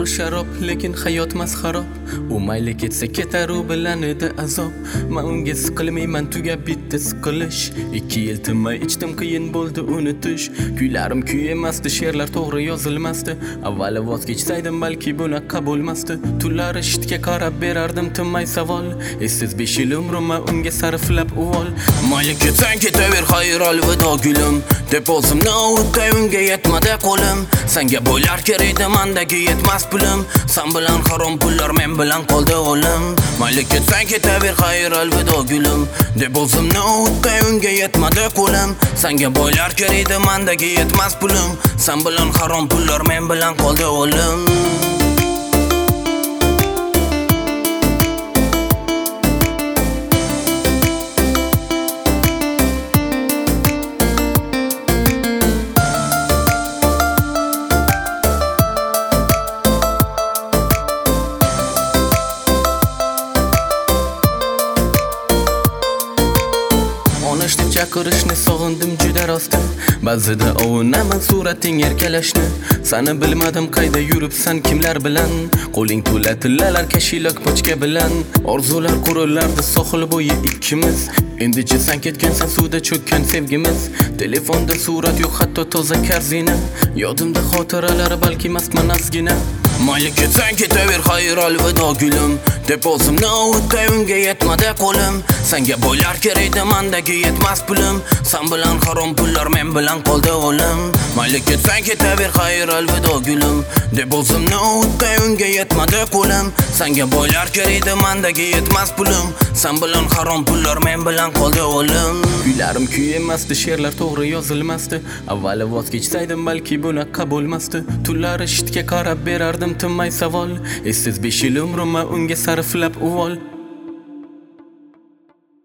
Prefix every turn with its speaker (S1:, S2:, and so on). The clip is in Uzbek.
S1: sharob, lekin hayot masxarob. U mayli ketsa ketar, u bilan edi azob. Men unga siqilmayman, tugab bitdi siqilish. 2 yil tinmay ichdim, qiyin bo'ldi unutish. Kuylarim kuy emasdi, she'rlar to'g'ri yozilmasdi. Avvali voz kechsaydim, balki bunaqa bo'lmasdi. Tunlari shitga qarab berardim tinmay savol. Essiz 5 yil umrimni unga sarflab uvol. Mayli ketsang ketaver, xayr alvido gulim, deb o'zimni ovutay, unga yetmadi qo'lim. Senga bo'lar kerak, mandagi yetmas pulim. Sen bilan harom pullar, men bilan qoldi o'lim. Mayli ketsang ketaver, xayr alvido gulim, deb o'zimni ovutay, unga yetmadi qo'lim. Senga bo'lar kerak, mandagi yetmas pulim. Sen bilan harom pullar, men bilan qoldi o'lim. Onashni chaqirishni sog'indim juda rosti. Ba'zida ovunaman surating erkalashni. Seni bilmadim qayda yuribsan, kimlar bilan. Qo'ling to'la tillalar, kashilak pochka bilan. Orzular qurilardi sohil bo'yi ikkimiz. Endi-chi sen ketgansan, suvda cho'kkan sevgimiz. Telefonda surat yo'q, hatto toza karzina. Yodimda xotiralari, balki mastman azgina. Mayli ketsang ketaver, xayr alvido gulim, deb o'zimni ovutay, unga yetmadi qo'lim. Senga bo'lar kerak, mandagi yetmas pulim. Sen bilan harom pullar, men bilan qoldi o'lim. Mayli ketsang ketaver, xayr alvido gulim, deb o'zimni ovutay, unga yetmadi qo'lim. Senga bo'lar kerak, mandagi yetmas pulim. Sen bilan harom pullar, men bilan qoldi o'lim. Kuylarim kuy emasdi, she'rlar to'g'ri yozilmasdi. Avvali voz kechsaydim, balki bunaqa bo'lmasdi. Tunlari shitga qarab berardim tinmay savol. Essiz 5 yil umrimni unga sarflab uvol.